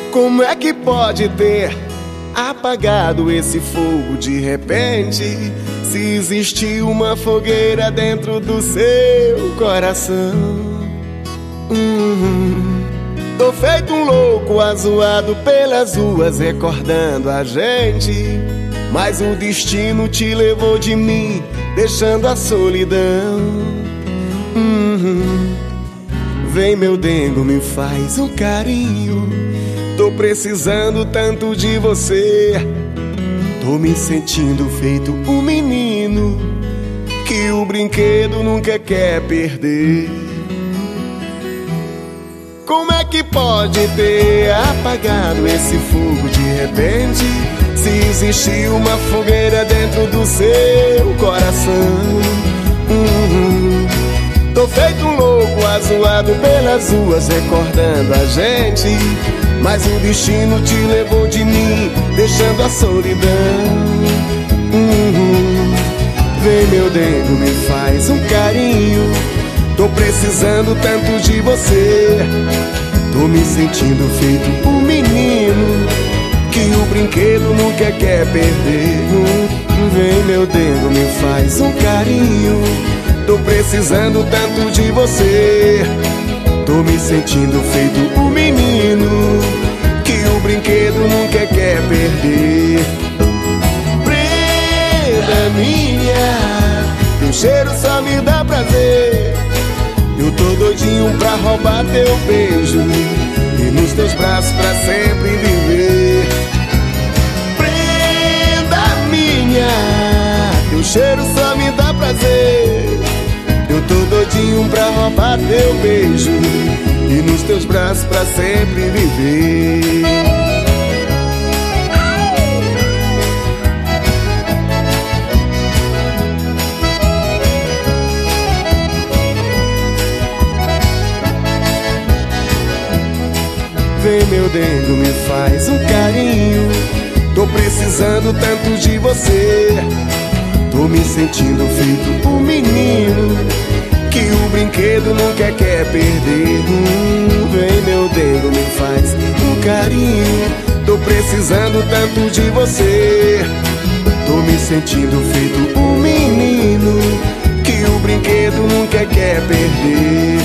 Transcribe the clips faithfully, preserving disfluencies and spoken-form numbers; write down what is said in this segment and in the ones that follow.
Como é que pode ter apagado esse fogo de repente? Se existiu uma fogueira dentro do seu coração. Hum, tô feito um louco azoado pelas ruas recordando a gente, mas o destino te levou de mim, deixando a solidão. Hum, vem meu dengo, me faz um carinho. Tô precisando tanto de você. Tô me sentindo feito um menino que o brinquedo nunca quer perder. Como é que pode ter apagado esse fogo de repente? Se existiu uma fogueira dentro do seu coração. Uhum. Tô feito um louco azoado pelas ruas recordando a gente, mas o destino te levou de mim, deixando a solidão. Uhum. Vem meu dengo, me faz um carinho. Tô precisando tanto de você. Tô me sentindo feito um menino que o brinquedo nunca quer perder. Vem meu dengo, me faz um carinho. Tô precisando tanto de você. Tô me sentindo feito um menino que o brinquedo nunca quer perder. Prenda minha, teu cheiro só me dá prazer. Eu tô doidinho pra roubar teu beijo e nos teus braços pra sempre viver. Prenda minha, teu cheiro só me dá prazer. Eu tô doidinho pra roubar teu beijo e nos teus braços pra sempre viver. Vem meu dengo, me faz um carinho. Tô precisando tanto de você. Tô me sentindo feito um menino que o brinquedo nunca quer perder. Hum, vem meu dengo, me faz um carinho. Tô precisando tanto de você. Tô me sentindo feito um menino que o brinquedo nunca quer perder.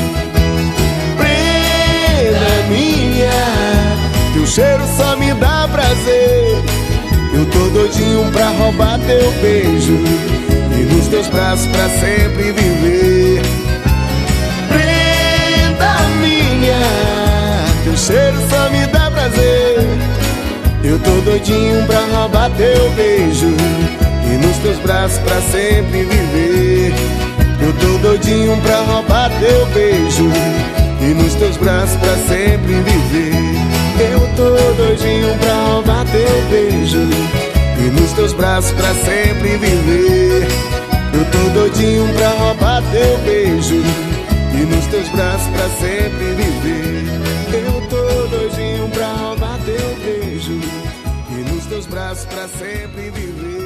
Prenda minha, teu cheiro só me dá prazer. Eu tô doidinho pra roubar teu beijo e nos teus braços pra sempre viver. Prenda minha, teu cheiro só me dá prazer. Eu tô doidinho pra roubar teu beijo e nos teus braços pra sempre viver. Eu tô doidinho pra roubar teu beijo e nos teus braços pra sempre viver. Eu tô doidinho pra roubar teu beijo e nos teus braços pra sempre viver. Eu tô doidinho pra roubar teu beijo e nos teus braços pra sempre viver. Eu tô doidinho pra roubar teu beijo e nos teus braços pra sempre viver.